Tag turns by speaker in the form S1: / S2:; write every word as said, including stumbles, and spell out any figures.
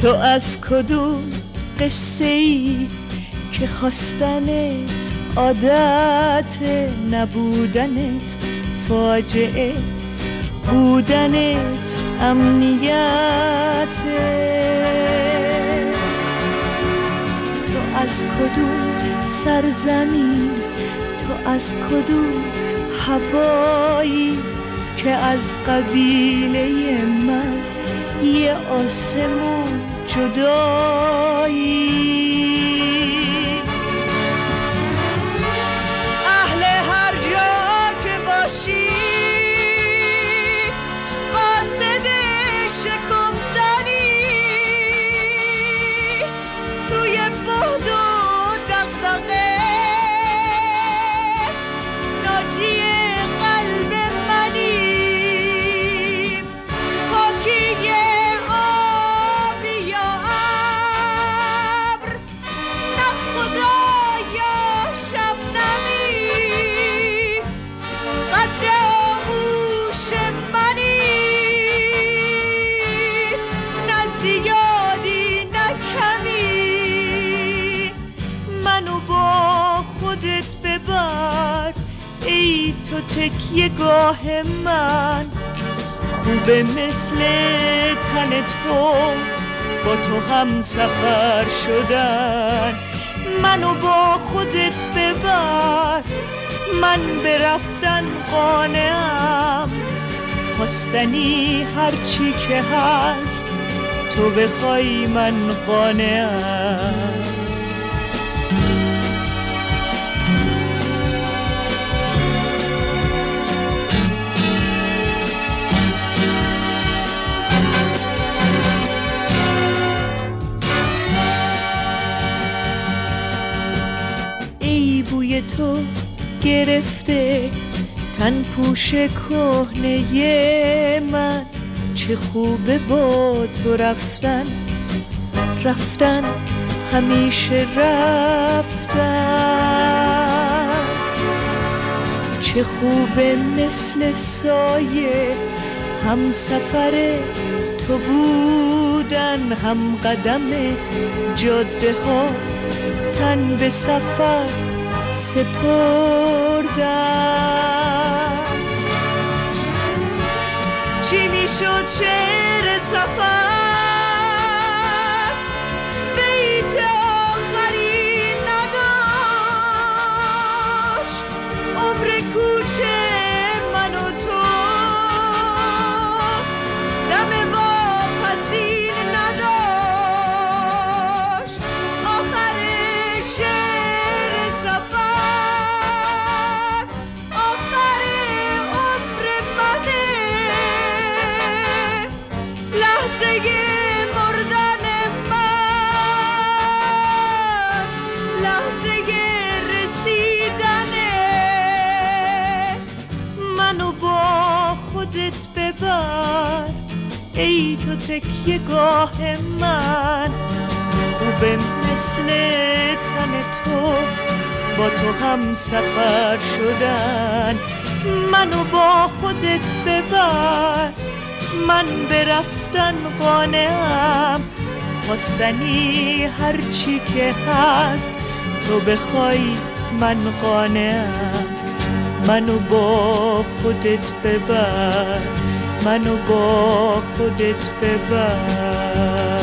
S1: تو از کدوم قصه ای که خواستنت عادت، نبودنت فاجعه، بودنت امنیته. تو از کدوم سرزمین، تو از کدوم هوایی که از قبیله من یه آسمون جدایی. اهل هر جا که باشی قاصد شکفتنی، توی بعد و دغدغه ناجی قلب منی. پاکی آبی یا ابر، نه خدا یا شبنمی، قد آغوش منی، نه زیادی نه کمی. منو با خودت ببر ای تو تکیه گاه من، خوبه مثل تن تو با تو هم سفر شدن. منو با خودت ببر، من به رفتن قانعم، خواستنی هرچی که هست تو بخوای من قانعم. بوی تو گرفته تن پوش کهنه من، چه خوبه با تو رفتن، رفتن همیشه رفتن. چه خوبه مثل سایه هم سفر تو بودن، هم قدم جاده ها تن به سفر سپردن. چی میشد شعر سفر بیت آخری نداشت، عمر کوچه من و تو دم واپسین نداشت. آخر شعر سفر آخر عمر منه، لحظه مردن من، لحظه رسیدنه. منو با خودت ببر ای تو تکیه گاه من، خوبه مثل تن تو با تو هم سفر شدن. منو با خودت ببر، من به رفتن قانعم، خواستنی هرچی که هست تو بخوای من قانعم. منو با خودت ببر، منو با خودت ببر.